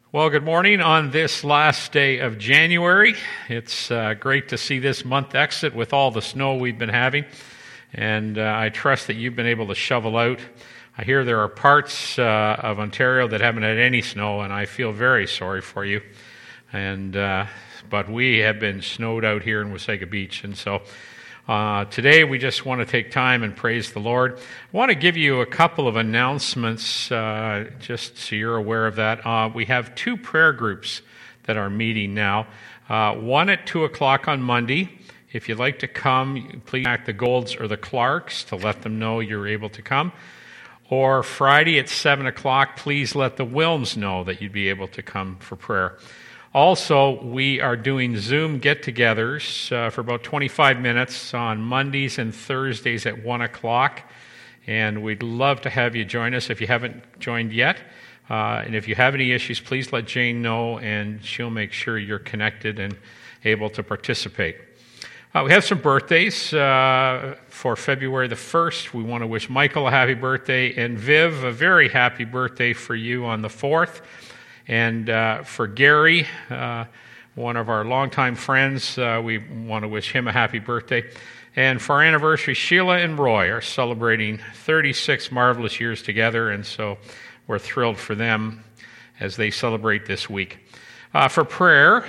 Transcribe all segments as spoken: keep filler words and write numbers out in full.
Well, good morning on this last day of January. It's uh, great to see this month exit with all the snow we've been having, and uh, I trust that you've been able to shovel out. I hear there are parts uh, of Ontario that haven't had any snow, and I feel very sorry for you. And uh, but we have been snowed out here in Wasaga Beach, and so Uh, today we just want to take time and praise the Lord. I want to give you a couple of announcements, uh, just so you're aware of that. Uh, we have two prayer groups that are meeting now. Uh, one at two o'clock on Monday. If you'd like to come, please contact the Golds or the Clarks to let them know you're able to come. Or Friday at seven o'clock, please let the Wilms know that you'd be able to come for prayer. Also, we are doing Zoom get-togethers uh, for about twenty-five minutes on Mondays and Thursdays at one o'clock, and we'd love to have you join us if you haven't joined yet. Uh, and if you have any issues, please let Jane know, and she'll make sure you're connected and able to participate. Uh, we have some birthdays uh, for February the first. We want to wish Michael a happy birthday, and Viv a very happy birthday for you on the fourth. And uh, for Gary, uh, one of our longtime friends, uh, we want to wish him a happy birthday. And for our anniversary, Sheila and Roy are celebrating thirty-six marvelous years together, and so we're thrilled for them as they celebrate this week. Uh, for prayer,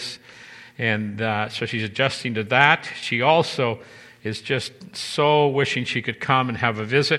and uh, so she's adjusting to that. She also is just so wishing she could come and have a visit.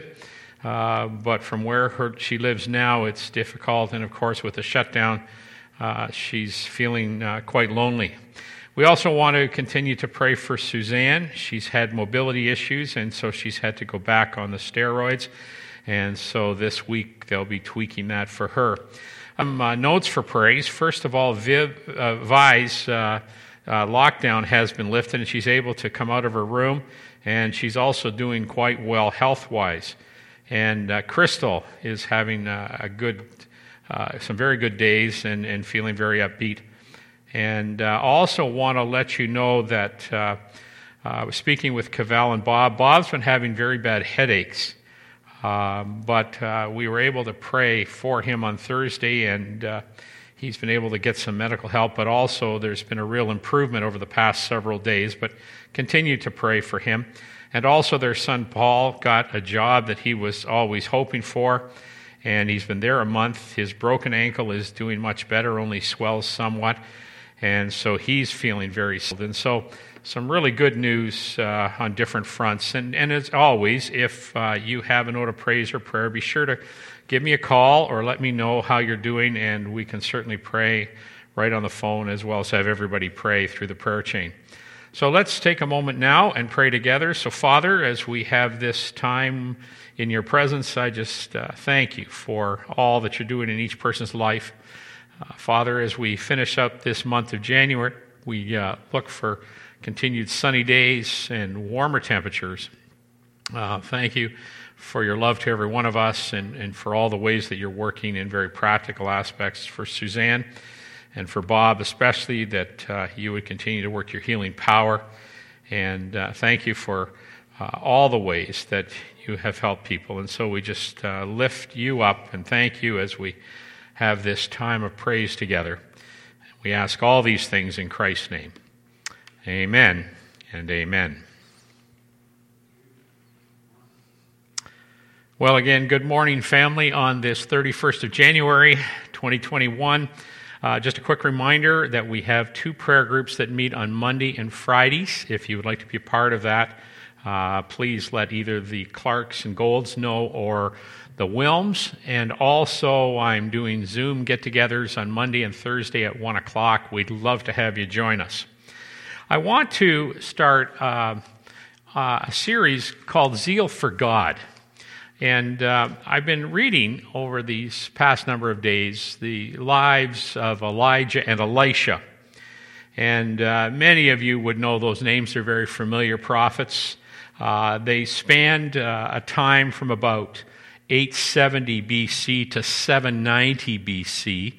Uh, but from where her, she lives now, it's difficult, and of course with the shutdown, uh, she's feeling uh, quite lonely. We also want to continue to pray for Suzanne. She's had mobility issues, and so she's had to go back on the steroids, and so this week they'll be tweaking that for her. Um, uh, notes for praise. First of all, Viv, uh, Vi's uh, uh, lockdown has been lifted, and she's able to come out of her room, and she's also doing quite well health-wise. And uh, Crystal is having uh, a good, uh, some very good days and, and feeling very upbeat. And uh, also want to let you know that uh, uh, I was speaking with Cavell and Bob. Bob's been having very bad headaches, um, but uh, we were able to pray for him on Thursday, and uh, he's been able to get some medical help. But also there's been a real improvement over the past several days. But continue to pray for him. And also their son Paul got a job that he was always hoping for, and he's been there a month. His broken ankle is doing much better, only swells somewhat, and so he's feeling very sad. And so some really good news uh, on different fronts. And, and as always, if uh, you have a note of praise or prayer, be sure to give me a call or let me know how you're doing, and we can certainly pray right on the phone as well as have everybody pray through the prayer chain. So let's take a moment now and pray together. So Father, as we have this time in your presence, I just uh, thank you for all that you're doing in each person's life. Uh, Father, as we finish up this month of January, we uh, look for continued sunny days and warmer temperatures. Uh, thank you for your love to every one of us, and, and for all the ways that you're working in very practical aspects for Suzanne. And for Bob especially, that uh, you would continue to work your healing power. And uh, thank you for uh, all the ways that you have helped people. And so we just uh, lift you up and thank you as we have this time of praise together. We ask all these things in Christ's name. Amen and amen. Well, again, good morning, family, on this thirty-first of January, twenty twenty-one. Uh, just a quick reminder that we have two prayer groups that meet on Monday and Fridays. If you would like to be a part of that, uh, please let either the Clarks and Golds know or the Wilms. And also, I'm doing Zoom get-togethers on Monday and Thursday at one o'clock. We'd love to have you join us. I want to start uh, uh, a series called Zeal for God. And uh, I've been reading over these past number of days the lives of Elijah and Elisha. And uh, many of you would know those names. They're very familiar prophets. Uh, they spanned uh, a time from about eight seventy B C to seven ninety B C.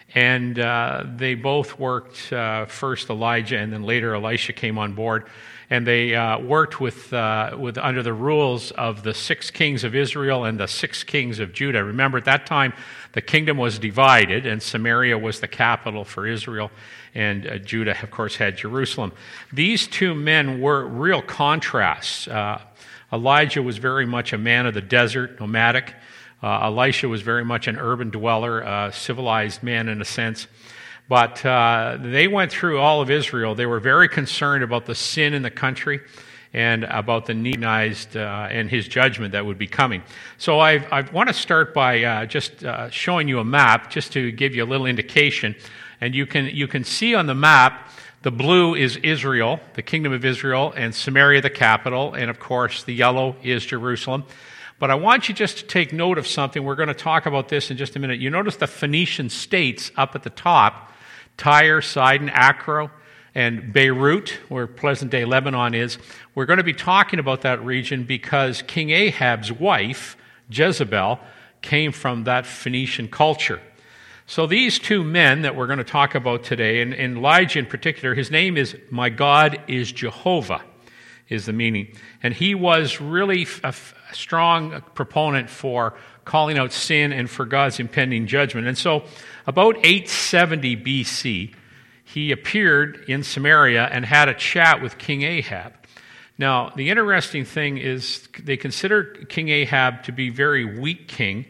And uh, they both worked, uh, first Elijah and then later Elisha came on board. And they uh, worked with, uh, with under the rules of the six kings of Israel and the six kings of Judah. Remember, at that time, the kingdom was divided, and Samaria was the capital for Israel, and uh, Judah, of course, had Jerusalem. These two men were real contrasts. Uh, Elijah was very much a man of the desert, nomadic. Uh, Elisha was very much an urban dweller, a civilized man in a sense. But uh, they went through all of Israel. They were very concerned about the sin in the country and about the need uh, and his judgment that would be coming. So I've, I want to start by uh, just uh, showing you a map, just to give you a little indication. And you can you can see on the map, the blue is Israel, the kingdom of Israel, and Samaria, the capital. And of course, the yellow is Jerusalem. But I want you just to take note of something. We're going to talk about this in just a minute. You notice the Phoenician states up at the top: Tyre, Sidon, Acro, and Beirut, where present-day Lebanon is. We're going to be talking about that region because King Ahab's wife, Jezebel, came from that Phoenician culture. So these two men that we're going to talk about today, and, and Elijah in particular, his name is My God is Jehovah, is the meaning. And he was really a, a strong proponent for calling out sin and for God's impending judgment. And so about eight seventy B C, he appeared in Samaria and had a chat with King Ahab. Now, the interesting thing is they considered King Ahab to be a very weak king,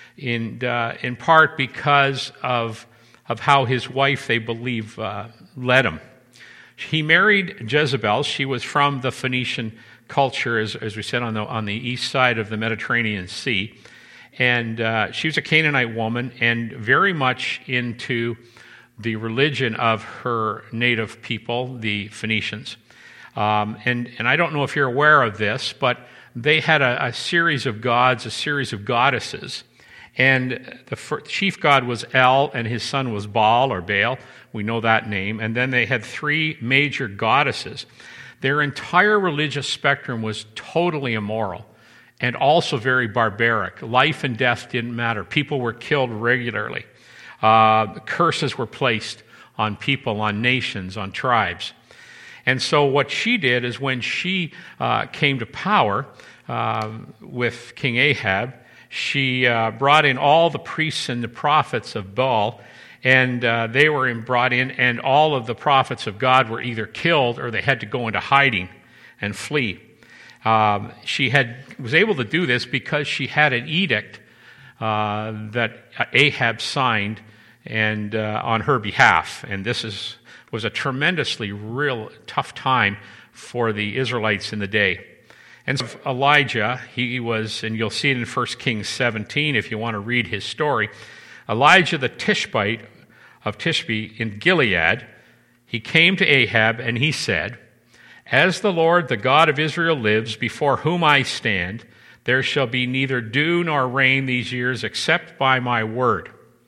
in uh, in part because of, of how his wife, they believe, uh, led him. He married Jezebel. She was from the Phoenician culture, as, as we said, on the, on the east side of the Mediterranean Sea. And uh, she was a Canaanite woman and very much into the religion of her native people, the Phoenicians. Um, and, and I don't know if you're aware of this, but they had a, a series of gods, a series of goddesses. And the first, chief god was El, and his son was Baal, or Baal. We know that name. And then they had three major goddesses. Their entire religious spectrum was totally immoral and also very barbaric. Life and death didn't matter. People were killed regularly. Uh, curses were placed on people, on nations, on tribes. And so what she did is when she uh, came to power uh, with King Ahab, she uh, brought in all the priests and the prophets of Baal, and uh, they were in, brought in, and all of the prophets of God were either killed or they had to go into hiding and flee. Um, she had was able to do this because she had an edict uh, that Ahab signed and uh, on her behalf, and this is was a tremendously real tough time for the Israelites in the day. And so Elijah, he was, and you'll see it in First Kings seventeen if you want to read his story. Elijah the Tishbite of Tishbe in Gilead, he came to Ahab and he said, "As the Lord, the God of Israel lives, before whom I stand, there shall be neither dew nor rain these years except by my word."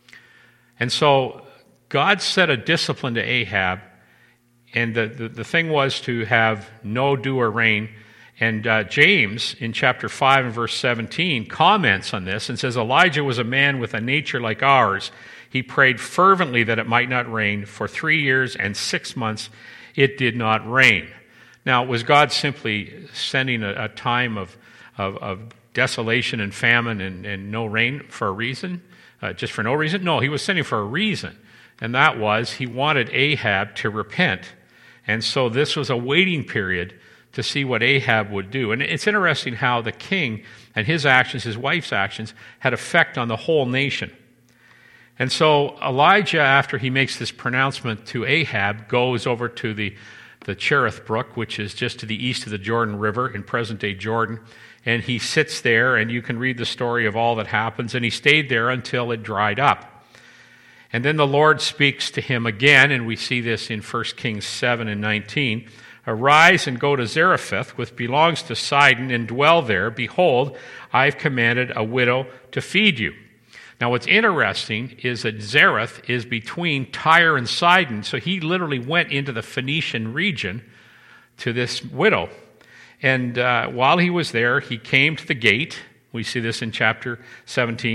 And so God set a discipline to Ahab, and the, the, the thing was to have no dew or rain. And uh, James, in chapter five and verse seventeen, comments on this and says, "Elijah was a man with a nature like ours. He prayed fervently that it might not rain. For three years and six months it did not rain." Now, was God simply sending a, a time of, of, of desolation and famine and, and no rain for a reason? Uh, just for no reason? No, he was sending for a reason. And that was he wanted Ahab to repent. And so this was a waiting period to see what Ahab would do. And it's interesting how the king and his actions, his wife's actions, had effect on the whole nation. And so Elijah, after he makes this pronouncement to Ahab, goes over to the, the Cherith Brook, which is just to the east of the Jordan River in present-day Jordan. And he sits there, and you can read the story of all that happens. And he stayed there until it dried up. And then the Lord speaks to him again, and we see this in First Kings seven and nineteen. "Arise and go to Zarephath, which belongs to Sidon, and dwell there. Behold, I've commanded a widow to feed you." Now, what's interesting is that Zarephath is between Tyre and Sidon, so he literally went into the Phoenician region to this widow. And uh, while he was there, he came to the gate. We see this in chapter seventeen.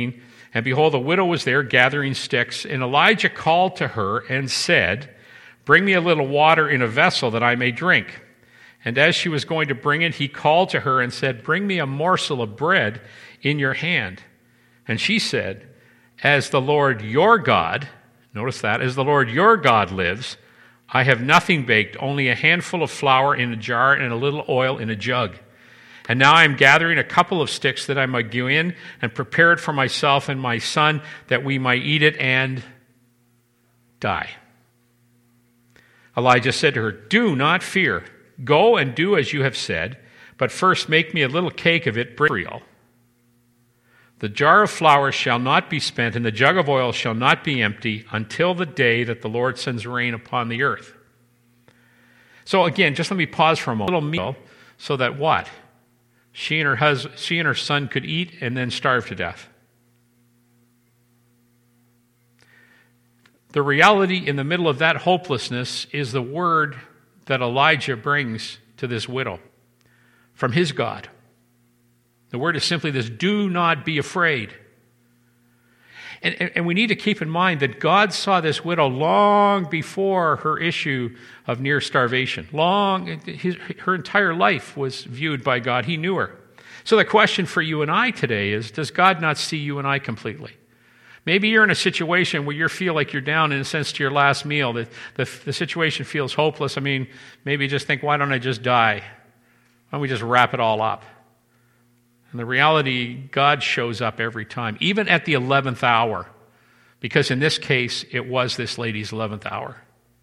And behold, the widow was there gathering sticks. And Elijah called to her and said, bring me a little water in a vessel that I may drink. And as she was going to bring it, he called to her and said, bring me a morsel of bread in your hand. And she said, as the Lord your God, notice that, as the Lord your God lives, I have nothing baked, only a handful of flour in a jar and a little oil in a jug. And now I am gathering a couple of sticks that I might go in and prepare it for myself and my son, that we might eat it and die. Elijah said to her, do not fear. Go and do as you have said, but first make me a little cake of it, bring Israel. The jar of flour shall not be spent, and the jug of oil shall not be empty until the day that the Lord sends rain upon the earth. So again, just let me pause for a moment. A little meal, so that what? She and her husband, she and her son could eat and then starve to death. The reality in the middle of that hopelessness is the word that Elijah brings to this widow from his God. The word is simply this: do not be afraid. And, and, and we need to keep in mind that God saw this widow long before her issue of near starvation. Long, his, her entire life was viewed by God. He knew her. So the question for you and I today is, does God not see you and I completely? Maybe you're in a situation where you feel like you're down, in a sense, to your last meal. The, the, the situation feels hopeless. I mean, maybe you just think, why don't I just die? Why don't we just wrap it all up? And the reality, God shows up every time, even at the eleventh hour, because in this case, it was this lady's eleventh hour.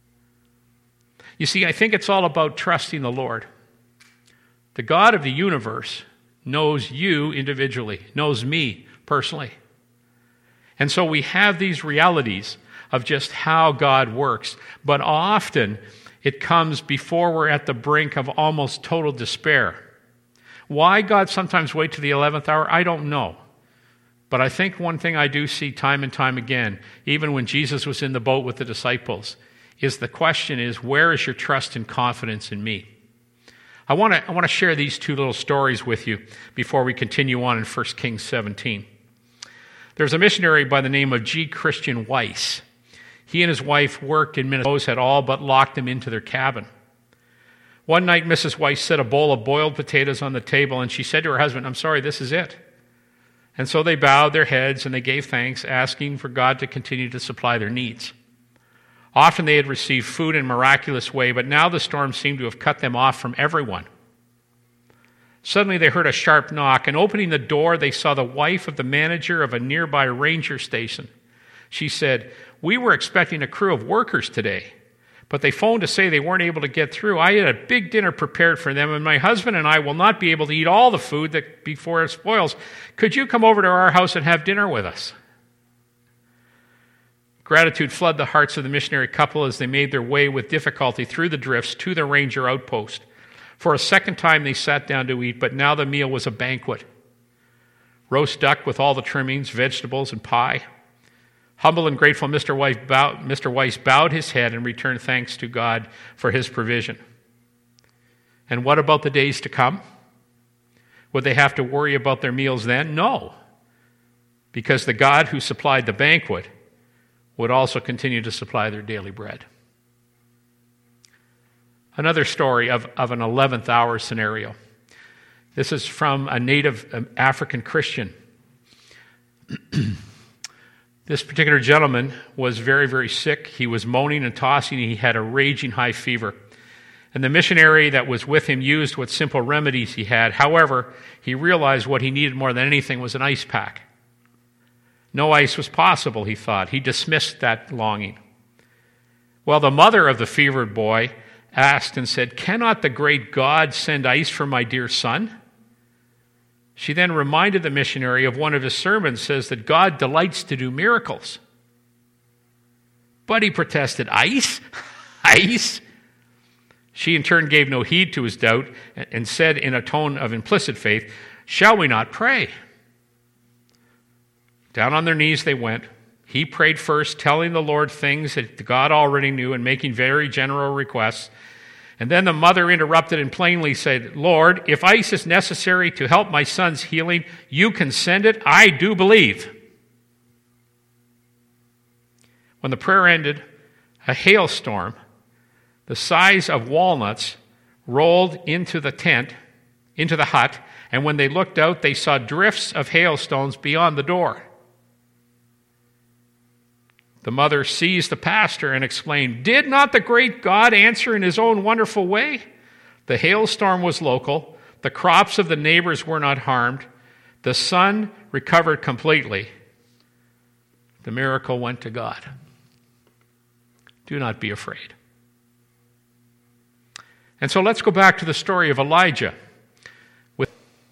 You see, I think it's all about trusting the Lord. The God of the universe knows you individually, knows me personally. And so we have these realities of just how God works, but often it comes before we're at the brink of almost total despair. Why God sometimes wait to the eleventh hour, I don't know. But I think one thing I do see time and time again, even when Jesus was in the boat with the disciples, is the question is, where is your trust and confidence in me? I want to I want to share these two little stories with you before we continue on in First Kings seventeen. There's a missionary by the name of G. Christian Weiss. He and his wife worked in Minnesota, had all but locked them into their cabin. One night, Missus Weiss set a bowl of boiled potatoes on the table, and she said to her husband, I'm sorry, this is it. And so they bowed their heads and they gave thanks, asking for God to continue to supply their needs. Often they had received food in a miraculous way, but now the storm seemed to have cut them off from everyone. Suddenly they heard a sharp knock, and opening the door, they saw the wife of the manager of a nearby ranger station. She said, we were expecting a crew of workers today, but they phoned to say they weren't able to get through. I had a big dinner prepared for them, and my husband and I will not be able to eat all the food that before it spoils. Could you come over to our house and have dinner with us? Gratitude flooded the hearts of the missionary couple as they made their way with difficulty through the drifts to the ranger outpost. For a second time they sat down to eat, but now the meal was a banquet. Roast duck with all the trimmings, vegetables, and pie. Humble and grateful, Mister Weiss bowed, Mister Weiss bowed his head and returned thanks to God for his provision. And what about the days to come? Would they have to worry about their meals then? No, because the God who supplied the banquet would also continue to supply their daily bread. Another story of, of an eleventh hour scenario. This is from a native um, African Christian. This particular gentleman was very, very sick. He was moaning and tossing. He had a raging high fever. And the missionary that was with him used what simple remedies he had. However, he realized what he needed more than anything was an ice pack. No ice was possible, he thought. He dismissed that longing. Well, the mother of the fevered boy asked and said, cannot the great God send ice for my dear son? She then reminded the missionary of one of his sermons, says that God delights to do miracles. But he protested, ice? Ice? She in turn gave no heed to his doubt and said in a tone of implicit faith, shall we not pray? Down on their knees they went. He prayed first, telling the Lord things that God already knew and making very general requests. And then the mother interrupted and plainly said, Lord, if ice is necessary to help my son's healing, you can send it. I do believe. When the prayer ended, a hailstorm the size of walnuts rolled into the tent, into the hut, and when they looked out, they saw drifts of hailstones beyond the door. The mother seized the pastor and exclaimed, "Did not the great God answer in his own wonderful way? The hailstorm was local. The crops of the neighbors were not harmed. The son recovered completely. The miracle went to God." Do not be afraid. And so let's go back to the story of Elijah. With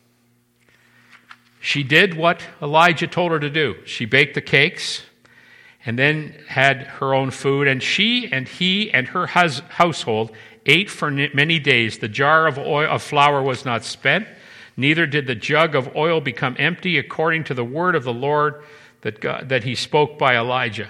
She did what Elijah told her to do. She baked the cakes and then had her own food, and she and he and her hus- household ate for many days. The jar of oil of flour was not spent, neither did the jug of oil become empty, according to the word of the Lord that God, that he spoke by Elijah.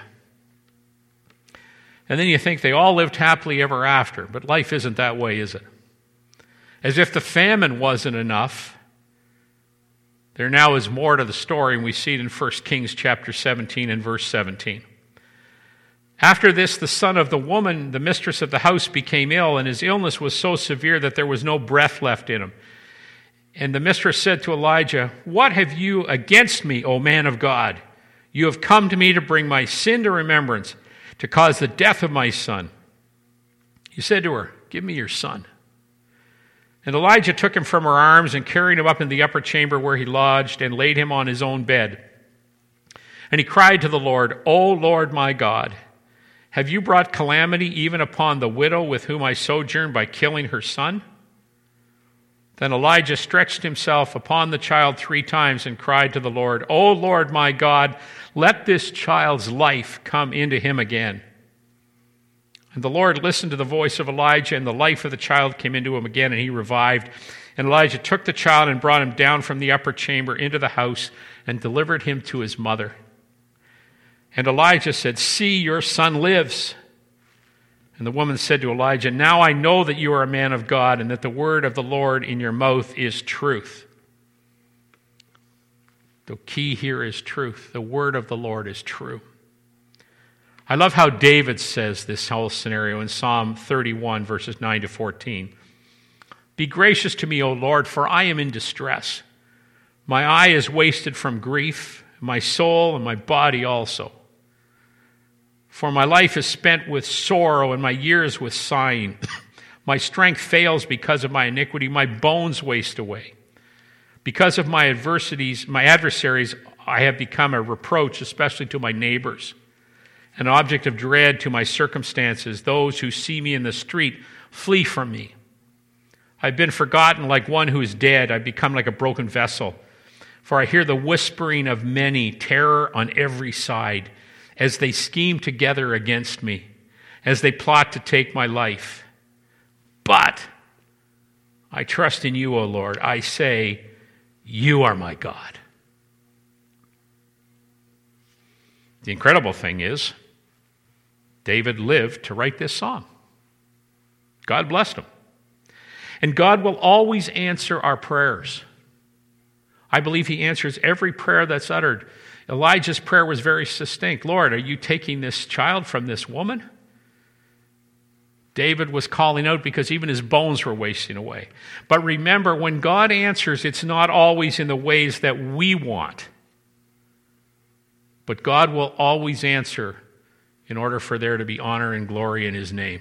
And then you think they all lived happily ever after, but life isn't that way, is it? As if the famine wasn't enough, there now is more to the story, and we see it in First Kings chapter seventeen and verse seventeen. After this, the son of the woman, the mistress of the house, became ill, and his illness was so severe that there was no breath left in him. And the mistress said to Elijah, "What have you against me, O man of God? You have come to me to bring my sin to remembrance, to cause the death of my son." He said to her, "Give me your son." And Elijah took him from her arms and carried him up in the upper chamber where he lodged and laid him on his own bed. And he cried to the Lord, "O Lord my God, have you brought calamity even upon the widow with whom I sojourn by killing her son?" Then Elijah stretched himself upon the child three times and cried to the Lord, "O Lord my God, let this child's life come into him again." And the Lord listened to the voice of Elijah, and the life of the child came into him again, and he revived. And Elijah took the child and brought him down from the upper chamber into the house and delivered him to his mother. And Elijah said, "See, your son lives." And the woman said to Elijah, "Now I know that you are a man of God, and that the word of the Lord in your mouth is truth." The key here is truth. The word of the Lord is true. I love how David says this whole scenario in Psalm thirty-one, verses nine to fourteen. "Be gracious to me, O Lord, for I am in distress. My eye is wasted from grief, my soul and my body also. For my life is spent with sorrow and my years with sighing. My strength fails because of my iniquity. My bones waste away. Because of my adversities, my adversaries, I have become a reproach, especially to my neighbors, an object of dread to my circumstances. Those who see me in the street flee from me. I've been forgotten like one who is dead. I've become like a broken vessel. For I hear the whispering of many, terror on every side, as they scheme together against me, as they plot to take my life. But I trust in you, O Lord. I say, you are my God." The incredible thing is, David lived to write this psalm. God blessed him. And God will always answer our prayers. I believe he answers every prayer that's uttered. Elijah's prayer was very succinct. "Lord, are you taking this child from this woman?" David was calling out because even his bones were wasting away. But remember, when God answers, it's not always in the ways that we want. But God will always answer in order for there to be honor and glory in his name.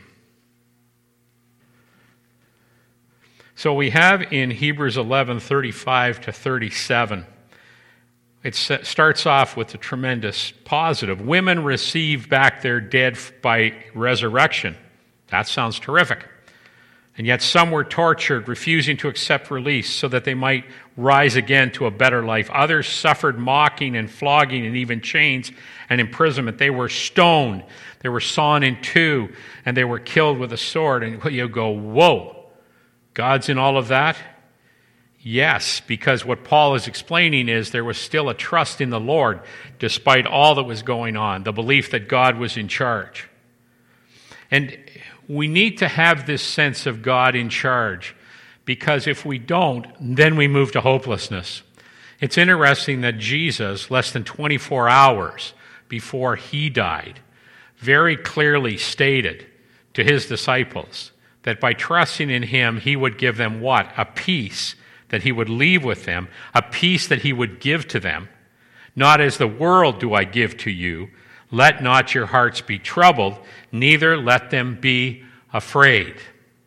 So we have in Hebrews eleven, thirty-five to thirty-seven, it starts off with a tremendous positive. Women receive back their dead by resurrection. That sounds terrific. And yet some were tortured, refusing to accept release so that they might rise again to a better life. Others suffered mocking and flogging and even chains and imprisonment. They were stoned. They were sawn in two, and they were killed with a sword. And you go, whoa, God's in all of that? Yes, because what Paul is explaining is there was still a trust in the Lord despite all that was going on, the belief that God was in charge. And we need to have this sense of God in charge, because if we don't, then we move to hopelessness. It's interesting that Jesus, less than twenty-four hours before he died, very clearly stated to his disciples that by trusting in him, he would give them what? A peace that he would leave with them, a peace that he would give to them. Not as the world do I give to you. Let not your hearts be troubled, neither let them be afraid.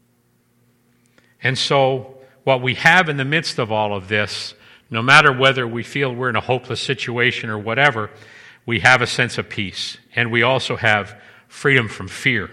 And so what we have in the midst of all of this, no matter whether we feel we're in a hopeless situation or whatever, we have a sense of peace, and we also have freedom from fear.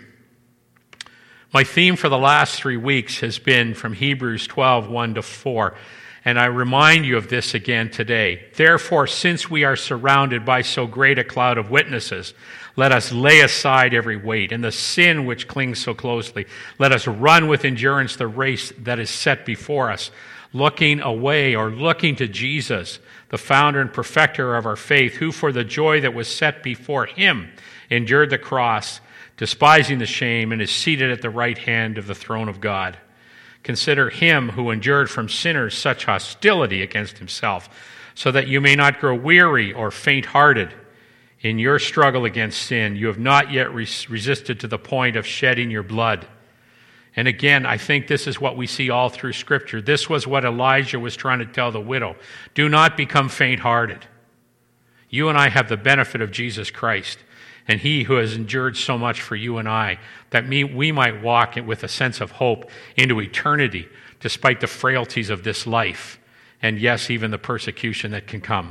My theme for the last three weeks has been from Hebrews twelve, one to four. And I remind you of this again today. Therefore, since we are surrounded by so great a cloud of witnesses, let us lay aside every weight and the sin which clings so closely. Let us run with endurance the race that is set before us, looking away or looking to Jesus, the founder and perfecter of our faith, who for the joy that was set before him endured the cross, despising the shame, and is seated at the right hand of the throne of God. Consider him who endured from sinners such hostility against himself, so that you may not grow weary or faint-hearted in your struggle against sin. You have not yet res- resisted to the point of shedding your blood. And again, I think this is what we see all through Scripture. This was what Elijah was trying to tell the widow. Do not become faint-hearted. You and I have the benefit of Jesus Christ, and he who has endured so much for you and I, that we might walk with a sense of hope into eternity, despite the frailties of this life, and yes, even the persecution that can come.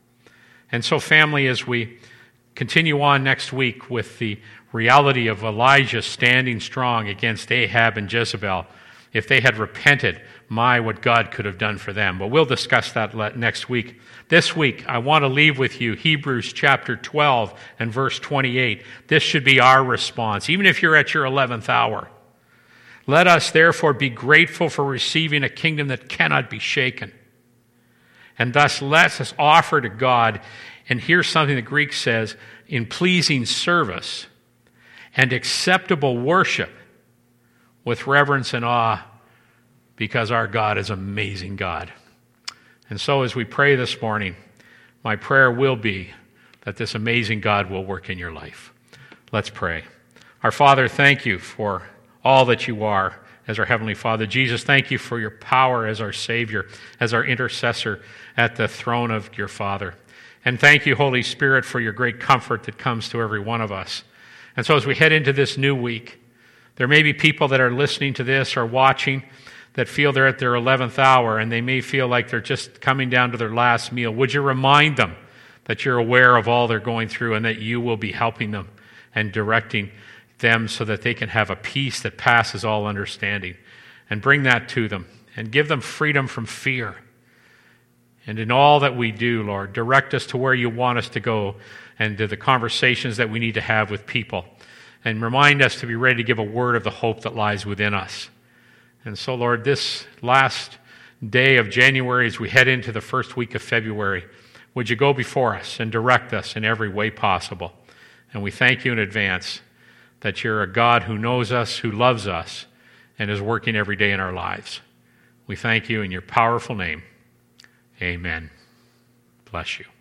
And so, family, as we continue on next week with the reality of Elijah standing strong against Ahab and Jezebel, if they had repented, my, what God could have done for them. But we'll discuss that next week. This week, I want to leave with you Hebrews chapter twelve and verse twenty-eight. This should be our response, even if you're at your eleventh hour. Let us therefore be grateful for receiving a kingdom that cannot be shaken. And thus let us offer to God, and here's something the Greek says, in pleasing service and acceptable worship with reverence and awe, because our God is an amazing God. And so as we pray this morning, my prayer will be that this amazing God will work in your life. Let's pray. Our Father, thank you for all that you are as our Heavenly Father. Jesus, thank you for your power as our Savior, as our intercessor at the throne of your Father. And thank you, Holy Spirit, for your great comfort that comes to every one of us. And so as we head into this new week, there may be people that are listening to this or watching that feel they're at their eleventh hour, and they may feel like they're just coming down to their last meal. Would you remind them that you're aware of all they're going through and that you will be helping them and directing them so that they can have a peace that passes all understanding, and bring that to them and give them freedom from fear. And in all that we do, Lord, direct us to where you want us to go and to the conversations that we need to have with people, and remind us to be ready to give a word of the hope that lies within us. And so, Lord, this last day of January, as we head into the first week of February, would you go before us and direct us in every way possible? And we thank you in advance that you're a God who knows us, who loves us, and is working every day in our lives. We thank you in your powerful name. Amen. Bless you.